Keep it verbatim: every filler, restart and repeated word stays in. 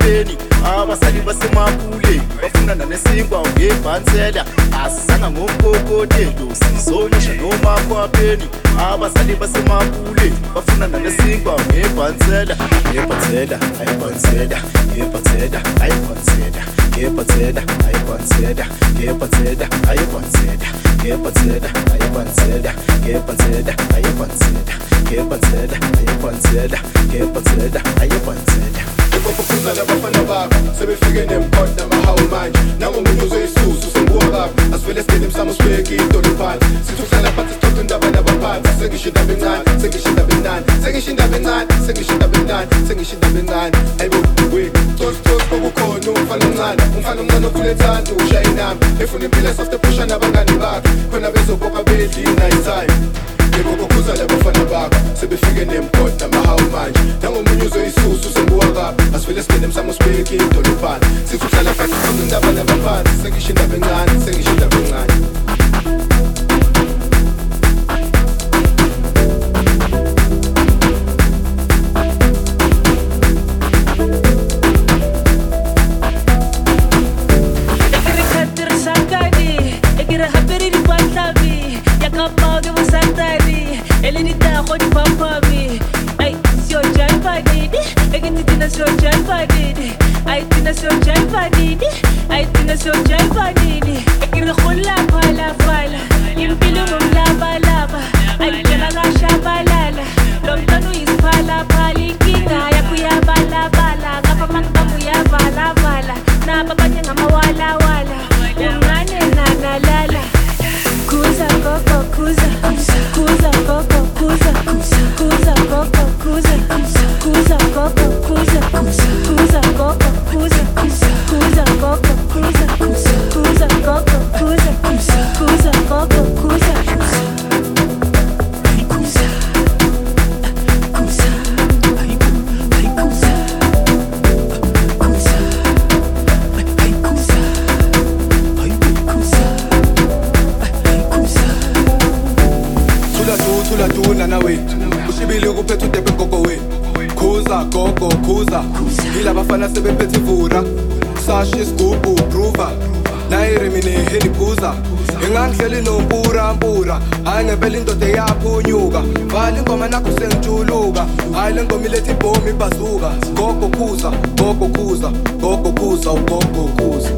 emakhwapheni abasali basemapule bafunana nesinkwa ngebhansela asizanga ngomkokotelo sizonisha nomakhwapheni abasali basemapule bafunana nesinkwa ngebhansela ngebhansela ayibhansela ngebhansela ayibhansela ngebhansela ayibhansela ngebhansela ayibhansela ngebhansela ayibhansela ngebhansela ayibhansela ngebhansela ayibhansela ngebhansela ayibhansela Kufuza labafana bakho sebefike nemkhonto namahawu manje nangomunye uzoyisusu sembuwa bakho asivele sidele emsamo sibeke idolo phansi sithi uhlala phansi sixoxe indaba nabaphansi sengisho indaba encane sengisho indaba encane sengisho indaba encane sengisho indaba encane sengisho indaba encane ayibo we tosi tosi kokukhona umfana omncane umfana omncane okhulethanda ushaya inamba efuna impilo soft pusha nabangani bakhe khona bezobokwa bedli night time Kufuza labafana bakho sebefike nemkhonto namahawu manje nangomunye uzoyisusu sembuwa bakho asivele sidele emsamo sibeke idolo phansi sithi uhlala phansi sixoxe indaba nabaphansi sengisho indaba encane sengisho indaba encane Elenita khodi papa mi ay sio jalpa didi egeni tina sio jalpa didi ay tina sio jalpa didi ay tina sio jalpa didi egeni khulla phala phala impilo mumlaba laba ay kela gasha balala lomtanu isphala phali kinga yakuyabala bala ngapha mangamu yavala vala naba banye ngamawala wala ungane nanalala kuza koko kuza kuza koko kuza kuza koko kuza kuza koko kuza kuza koko kuza kuza koko kuza kuza koko kuza kuza koko kuza ushibile ukuphetha udepe gogo wenu khuza gogo khuza yila bafana sebephethe ivura sashi isigubhu prover nayiri mina iheliphuza ingangidleli nompura mpura hayi ngempela indoda eyaphunyuka vala ingoma nakho sengijuluka hayi le ngoma iletha ibhomu ibhazuka gogo khuza gogo khuza gogo khuza ugogo khuza